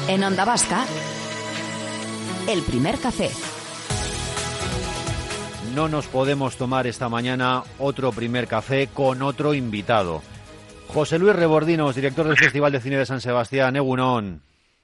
En Onda Vasca, El Primer Café. No nos podemos tomar esta mañana otro primer café con otro invitado. José Luis Rebordinos, director del Festival de Cine de San Sebastián. Egunon.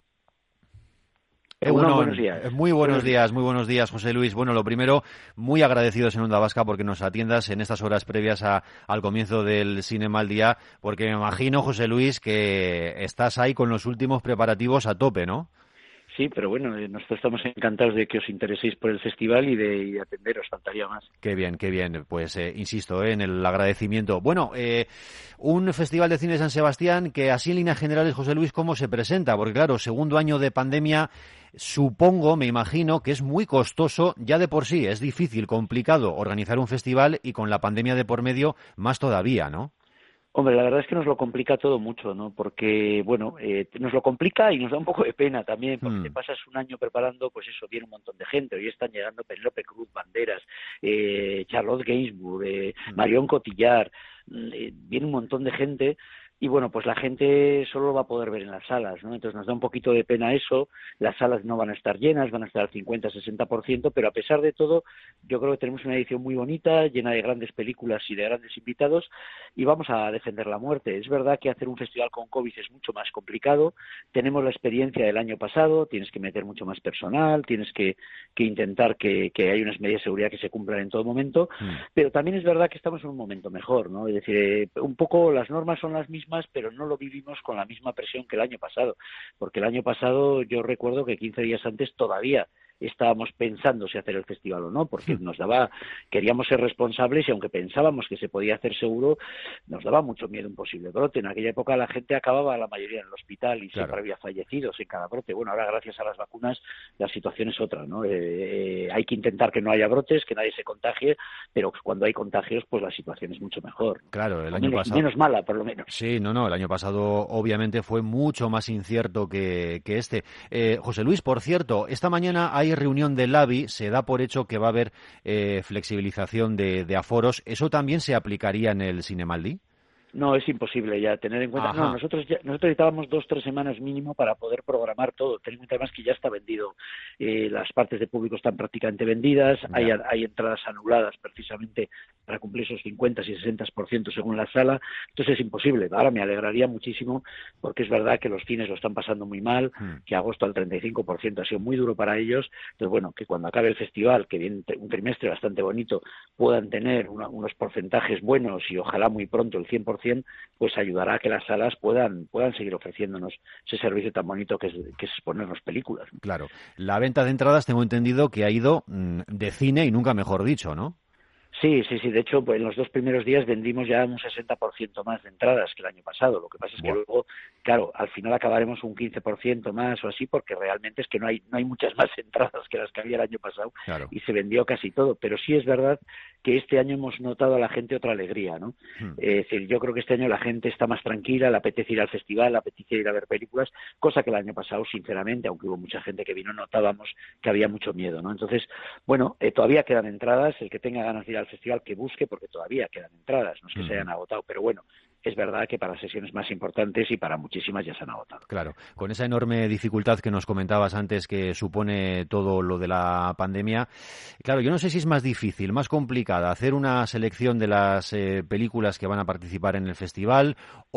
Buenos días. Muy buenos días, José Luis. Bueno, lo primero, muy agradecidos en Onda Vasca porque nos atiendas en estas horas previas al comienzo del Cinema al Día, porque me imagino, José Luis, que estás ahí con los últimos preparativos a tope, ¿no? Sí, pero bueno, nosotros estamos encantados de que os intereséis por el festival y de atenderos, faltaría más. Qué bien. Pues insisto en el agradecimiento. Bueno, un Festival de Cine de San Sebastián que así en líneas generales, José Luis, ¿cómo se presenta? Porque claro, segundo año de pandemia, supongo, me imagino, que es muy costoso, ya de por sí es difícil, complicado organizar un festival y con la pandemia de por medio más todavía, ¿no? Hombre, la verdad es que nos lo complica todo mucho, ¿no? Porque, bueno, nos lo complica y nos da un poco de pena también, porque te pasas un año preparando, pues eso, viene un montón de gente. Hoy están llegando Penélope Cruz, Banderas, Charlotte Gainsbourg, Marion Cotillard, viene un montón de gente. Y bueno, pues la gente solo lo va a poder ver en las salas, ¿no? Entonces nos da un poquito de pena eso, las salas no van a estar llenas, van a estar al 50-60%, pero a pesar de todo, yo creo que tenemos una edición muy bonita, llena de grandes películas y de grandes invitados, y vamos a defender la muerte. Es verdad que hacer un festival con COVID es mucho más complicado, tenemos la experiencia del año pasado, tienes que meter mucho más personal, tienes que intentar que haya unas medidas de seguridad que se cumplan en todo momento, pero también es verdad que estamos en un momento mejor, ¿no? Es decir, un poco las normas son las mismas, pero no lo vivimos con la misma presión que el año pasado, porque el año pasado yo recuerdo que 15 días antes todavía estábamos pensando si hacer el festival o no, porque queríamos ser responsables y aunque pensábamos que se podía hacer seguro, nos daba mucho miedo un posible brote. En aquella época la gente acababa la mayoría en el hospital y siempre había fallecidos en cada brote. Bueno, ahora gracias a las vacunas la situación es otra, ¿no? Hay que intentar que no haya brotes, que nadie se contagie, pero cuando hay contagios, pues la situación es mucho mejor. Claro, el año pasado... Menos mala, por lo menos. Sí, el año pasado obviamente fue mucho más incierto que este. José Luis, por cierto, esta mañana hay reunión del ABI, se da por hecho que va a haber flexibilización de aforos. ¿Eso también se aplicaría en el Cinemaldi? No, es imposible ya tener en cuenta. No, nosotros necesitábamos 2-3 semanas mínimo para poder programar todo. Ten en cuenta además que ya está vendido. Las partes de público están prácticamente vendidas. Hay entradas anuladas precisamente para cumplir esos 50 y 60% según la sala. Entonces es imposible. Ahora me alegraría muchísimo porque es verdad que los cines lo están pasando muy mal, que agosto al 35% ha sido muy duro para ellos. Entonces, bueno, que cuando acabe el festival, que viene un trimestre bastante bonito, puedan tener unos porcentajes buenos y ojalá muy pronto el 100%, pues ayudará a que las salas puedan seguir ofreciéndonos ese servicio tan bonito que es exponernos películas. Claro. La venta de entradas tengo entendido que ha ido de cine y nunca mejor dicho, ¿no? Sí. De hecho, pues en los 2 primeros días vendimos ya un 60% más de entradas que el año pasado. Lo que pasa es que luego, claro, al final acabaremos un 15% más o así, porque realmente es que no hay muchas más entradas que las que había el año pasado. Claro. Y se vendió casi todo. Pero sí es verdad que este año hemos notado a la gente otra alegría, ¿no? Es decir, yo creo que este año la gente está más tranquila, le apetece ir al festival, le apetece ir a ver películas, cosa que el año pasado, sinceramente, aunque hubo mucha gente que vino, notábamos que había mucho miedo, ¿no? Entonces, bueno, todavía quedan entradas. El que tenga ganas de ir al festival que busque, porque todavía quedan entradas, no es que se hayan agotado, pero bueno, es verdad que para sesiones más importantes y para muchísimas ya se han agotado. Claro, con esa enorme dificultad que nos comentabas antes que supone todo lo de la pandemia, claro, yo no sé si es más difícil, más complicada hacer una selección de las películas que van a participar en el festival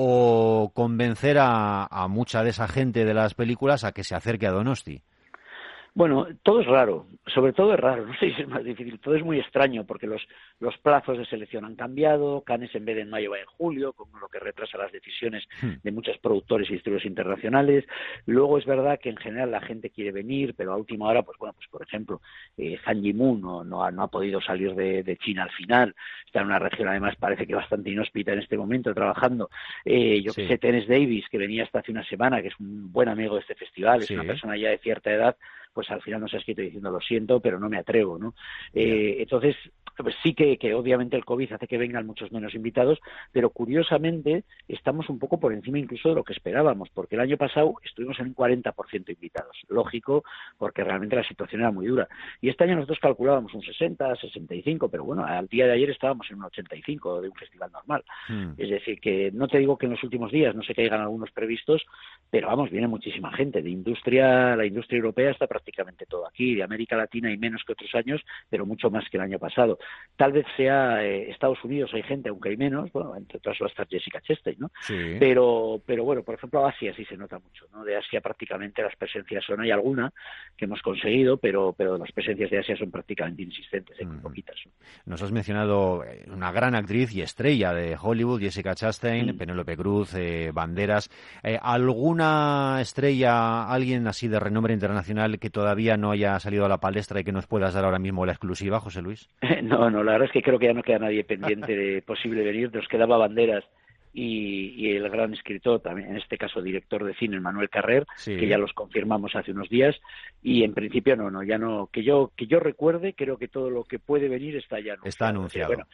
o convencer a mucha de esa gente de las películas a que se acerque a Donosti. Bueno, todo es raro, sobre todo es raro, no sé si es más difícil, todo es muy extraño porque los plazos de selección han cambiado, Cannes en vez de en mayo va en julio, como lo que retrasa las decisiones de muchos productores y distribuidores internacionales. Luego es verdad que en general la gente quiere venir, pero a última hora, pues bueno, pues por ejemplo, Zhang Yimou no ha podido salir de China al final, está en una región además parece que bastante inhóspita en este momento trabajando. Que sé, Terence Davis, que venía hasta hace una semana, que es un buen amigo de este festival, es una persona ya de cierta edad, pues al final nos ha escrito diciendo lo siento, pero no me atrevo, ¿no? Entonces, pues sí que obviamente el COVID hace que vengan muchos menos invitados, pero curiosamente estamos un poco por encima incluso de lo que esperábamos, porque el año pasado estuvimos en un 40% invitados. Lógico, porque realmente la situación era muy dura. Y este año nosotros calculábamos un 60, 65, pero bueno, al día de ayer estábamos en un 85 de un festival normal. Es decir, que no te digo que en los últimos días no se caigan algunos previstos, pero vamos, viene muchísima gente. La industria europea está prácticamente todo aquí, de América Latina hay menos que otros años, pero mucho más que el año pasado. Tal vez sea Estados Unidos hay gente, aunque hay menos, bueno, entre otras va a estar Jessica Chastain, ¿no? Sí. Pero bueno, por ejemplo, Asia sí se nota mucho, ¿no? De Asia prácticamente las presencias hay alguna que hemos conseguido, pero las presencias de Asia son prácticamente inexistentes, muy poquitas, ¿no? Nos has mencionado una gran actriz y estrella de Hollywood, Jessica Chastain, Penélope Cruz, Banderas. ¿Alguna estrella, alguien así de renombre internacional que todavía no haya salido a la palestra y que nos puedas dar ahora mismo la exclusiva, José Luis? No, la verdad es que creo que ya no queda nadie pendiente de posible venir. Nos quedaba Banderas y el gran escritor, también en este caso director de cine, Manuel Carrer, sí, que ya los confirmamos hace unos días, y en principio ya no, que yo recuerde, creo que todo lo que puede venir está ya anunciado. Está anunciado. Bueno,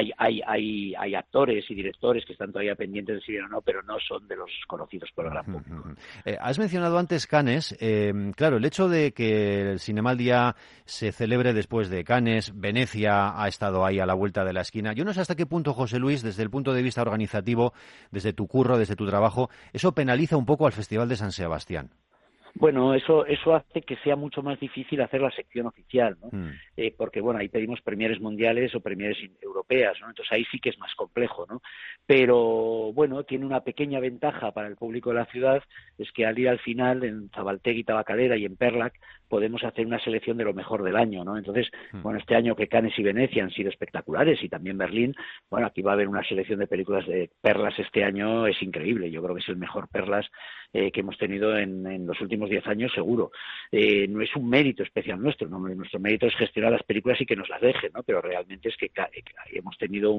hay actores y directores que están todavía pendientes de si o no, pero no son de los conocidos por el gran público. Has mencionado antes Cannes. Claro, el hecho de que el Cinema al Día se celebre después de Cannes, Venecia ha estado ahí a la vuelta de la esquina. Yo no sé hasta qué punto, José Luis, desde el punto de vista organizativo, desde tu curro, desde tu trabajo, eso penaliza un poco al Festival de San Sebastián. Bueno, eso hace que sea mucho más difícil hacer la sección oficial, ¿no? Porque, bueno, ahí pedimos premieres mundiales o premieres europeas, ¿no? Entonces ahí sí que es más complejo, ¿no? Pero, bueno, tiene una pequeña ventaja para el público de la ciudad, es que al ir al final, en Zabaltegui, Tabacalera y en Perlac, podemos hacer una selección de lo mejor del año, ¿no? Entonces, bueno, este año que Cannes y Venecia han sido espectaculares y también Berlín, bueno, aquí va a haber una selección de películas de Perlas este año, es increíble. Yo creo que es el mejor Perlas que hemos tenido en los últimos 10 años, seguro. No es un mérito especial nuestro, ¿no? Nuestro mérito es gestionar las películas y que nos las dejen, ¿no? Pero realmente es que hemos tenido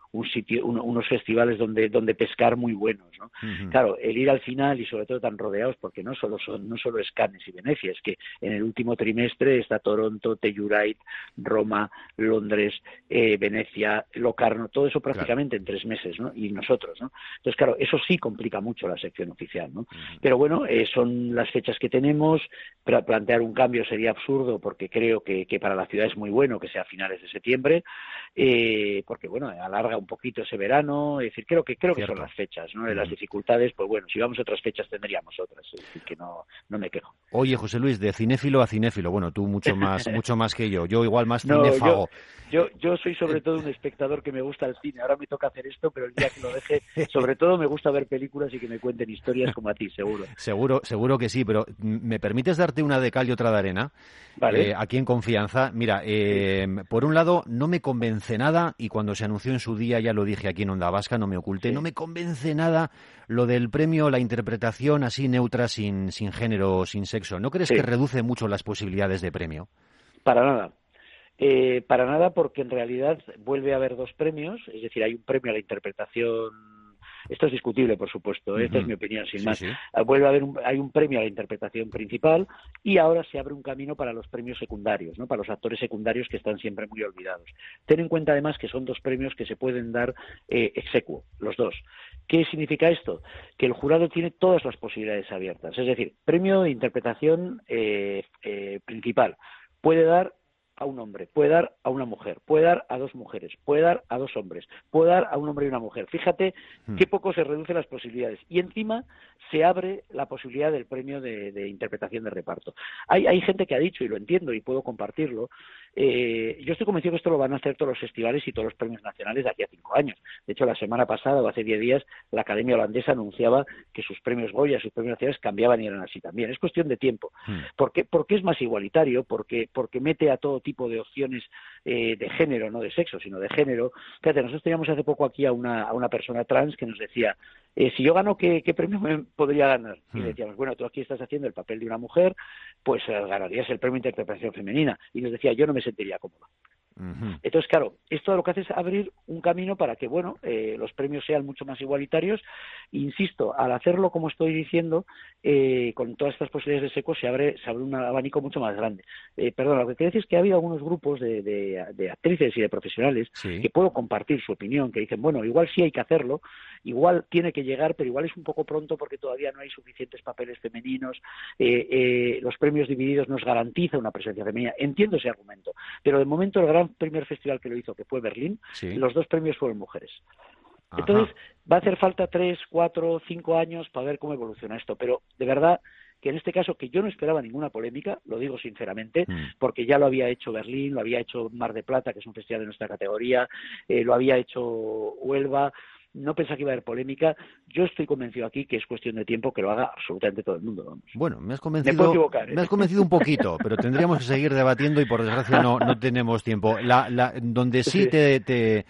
unos festivales donde pescar muy buenos, ¿no? Claro, el ir al final y sobre todo tan rodeados, porque no solo es Cannes y Venecia, es que en el último trimestre está Toronto, Telluride, Roma, Londres, Venecia, Locarno, todo eso prácticamente en 3 meses, ¿no? Y nosotros, ¿no? Entonces, claro, eso sí complica mucho la sección oficial, ¿no? Pero bueno, son las fechas que tenemos. Plantear un cambio sería absurdo, porque creo que para la ciudad es muy bueno que sea a finales de septiembre, porque bueno, alarga un poquito ese verano. Es decir, creo que son las fechas, ¿no? Las dificultades, pues bueno, si vamos a otras fechas tendríamos otras, es decir, que no me quejo. Oye, José Luis, de cinéfilo a cinéfilo, bueno, tú mucho más que yo igual más cinéfago. Yo soy sobre todo un espectador que me gusta el cine. Ahora me toca hacer esto, pero el día que lo deje, sobre todo me gusta ver películas y que me cuenten historias como a ti, seguro. Seguro que sí, pero ¿me permites darte una de cal y otra de arena? Vale. Aquí en confianza. Mira, por un lado, no me convence nada, y cuando se anunció en su día, ya lo dije aquí en Onda Vasca, no me oculté, no me convence nada lo del premio, la interpretación así neutra, sin género, sin sexo. ¿No crees que reduce mucho las posibilidades de premio? Para nada, porque en realidad vuelve a haber 2 premios, es decir, hay un premio a la interpretación. Esto es discutible, por supuesto, esta es mi opinión, sin más. Sí. Hay un premio a la interpretación principal y ahora se abre un camino para los premios secundarios, ¿no? Para los actores secundarios, que están siempre muy olvidados. Ten en cuenta además que son 2 premios que se pueden dar ex aequo, los 2. ¿Qué significa esto? Que el jurado tiene todas las posibilidades abiertas. Es decir, premio de interpretación principal puede dar a un hombre, puede dar a una mujer, puede dar a 2 mujeres, puede dar a 2 hombres, puede dar a un hombre y una mujer. Fíjate qué poco se reducen las posibilidades. Y encima se abre la posibilidad del premio de interpretación de reparto. Hay gente que ha dicho, y lo entiendo y puedo compartirlo, yo estoy convencido que esto lo van a hacer todos los festivales y todos los premios nacionales de aquí a 5 años. De hecho, la semana pasada o hace 10 días, la Academia Holandesa anunciaba que sus premios Goya, sus premios nacionales cambiaban y eran así también. Es cuestión de tiempo. Porque es más igualitario, porque mete a todo tipo de opciones de género, no de sexo, sino de género. Fíjate, nosotros teníamos hace poco aquí a una persona trans que nos decía, si yo gano, ¿qué premio me podría ganar? Y le decíamos, bueno, tú aquí estás haciendo el papel de una mujer, pues ganarías el premio de interpretación femenina. Y nos decía, yo no me sentiría cómoda. Entonces, claro, esto lo que hace es abrir un camino para que, bueno, los premios sean mucho más igualitarios. Insisto, al hacerlo, como estoy diciendo, con todas estas posibilidades de seco, se abre un abanico mucho más grande. Perdón, lo que quiero decir es que ha habido algunos grupos de actrices y de profesionales que puedo compartir su opinión, que dicen, bueno, igual sí hay que hacerlo, igual tiene que llegar, pero igual es un poco pronto porque todavía no hay suficientes papeles femeninos, los premios divididos nos garantiza una presencia femenina. Entiendo ese argumento, pero de momento el gran primer festival que lo hizo, que fue Berlín, los 2 premios fueron mujeres. Entonces, va a hacer falta 3, 4, 5 años para ver cómo evoluciona esto, pero de verdad que en este caso, que yo no esperaba ninguna polémica, lo digo sinceramente, porque ya lo había hecho Berlín, lo había hecho Mar de Plata, que es un festival de nuestra categoría, lo había hecho Huelva. No pensaba que iba a haber polémica. Yo estoy convencido aquí que es cuestión de tiempo que lo haga absolutamente todo el mundo. Vamos. Bueno, me has convencido. Me puedo equivocar, ¿eh? Me has convencido un poquito, pero tendríamos que seguir debatiendo y por desgracia no tenemos tiempo. Donde sí te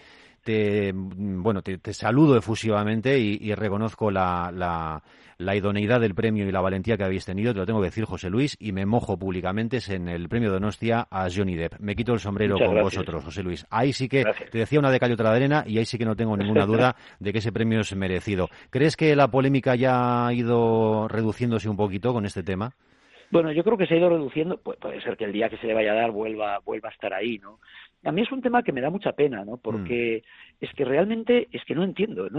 saludo efusivamente y reconozco la idoneidad del premio y la valentía que habéis tenido, te lo tengo que decir, José Luis, y me mojo públicamente, es en el premio Donostia a Johnny Depp. Me quito el sombrero Muchas con gracias. vosotros, José Luis. Ahí sí que Gracias. te decía una de cal y otra de arena, y ahí sí que no tengo ninguna duda de que ese premio es merecido. ¿Crees que la polémica ya ha ido reduciéndose un poquito con este tema? Bueno, yo creo que se ha ido reduciendo, puede ser que el día que se le vaya a dar vuelva a estar ahí, ¿no? A mí es un tema que me da mucha pena, ¿no? Porque es que realmente es que no entiendo,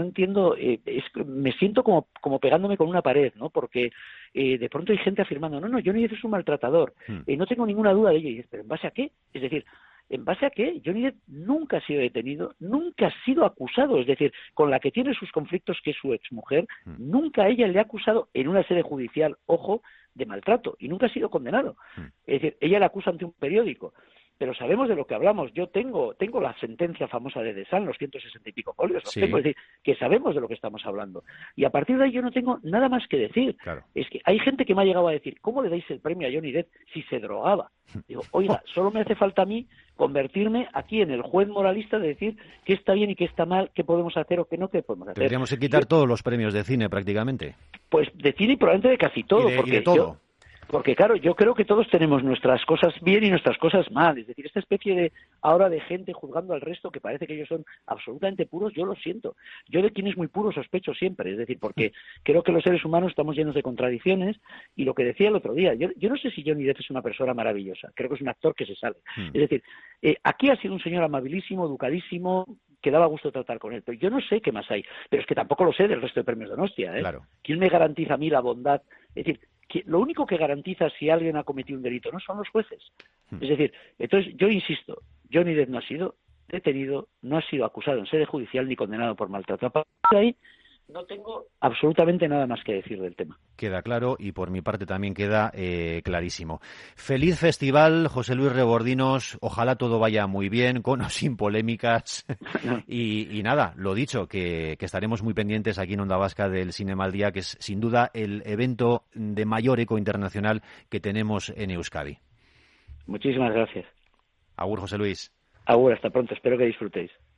me siento como pegándome con una pared, ¿no? Porque de pronto hay gente afirmando, no, Johnny Depp es un maltratador, no tengo ninguna duda de ello, y dices, ¿pero en base a qué? Es decir, ¿en base a qué? Johnny Depp nunca ha sido detenido, nunca ha sido acusado, es decir, con la que tiene sus conflictos, que es su exmujer, nunca ella le ha acusado en una sede judicial, ojo, de maltrato, y nunca ha sido condenado. Es decir, ella le acusa ante un periódico, pero sabemos de lo que hablamos. Yo tengo la sentencia famosa de Desan, los 160 y pico folios, es decir, que sabemos de lo que estamos hablando. Y a partir de ahí yo no tengo nada más que decir. Claro. Es que hay gente que me ha llegado a decir, ¿cómo le dais el premio a Johnny Depp si se drogaba? Digo, oiga, solo me hace falta a mí convertirme aquí en el juez moralista de decir qué está bien y qué está mal, qué podemos hacer o qué no podemos hacer. Tendríamos que quitar todos los premios de cine prácticamente. Pues de cine y probablemente de casi todo. Y de todo. Porque claro, yo creo que todos tenemos nuestras cosas bien y nuestras cosas mal. Es decir, esta especie de ahora de gente juzgando al resto que parece que ellos son absolutamente puros, yo lo siento. Yo de quien es muy puro sospecho siempre. Es decir, porque creo que los seres humanos estamos llenos de contradicciones y lo que decía el otro día, yo no sé si Johnny Depp es una persona maravillosa. Creo que es un actor que se sale. Es decir, aquí ha sido un señor amabilísimo, educadísimo, que daba gusto tratar con él. Pero yo no sé qué más hay. Pero es que tampoco lo sé del resto de premios de Donostia, ¿eh? Claro. ¿Quién me garantiza a mí la bondad? Es decir, que lo único que garantiza si alguien ha cometido un delito no son los jueces. Es decir, entonces yo insisto, Johnny Depp no ha sido detenido, no ha sido acusado en sede judicial ni condenado por maltrato. A partir de ahí no tengo absolutamente nada más que decir del tema. Queda claro y por mi parte también queda clarísimo. Feliz festival, José Luis Rebordinos. Ojalá todo vaya muy bien, con o sin polémicas. y nada, lo dicho, que estaremos muy pendientes aquí en Onda Vasca del Cinema al Día, que es sin duda el evento de mayor eco internacional que tenemos en Euskadi. Muchísimas gracias. Agur, José Luis. Agur, hasta pronto. Espero que disfrutéis.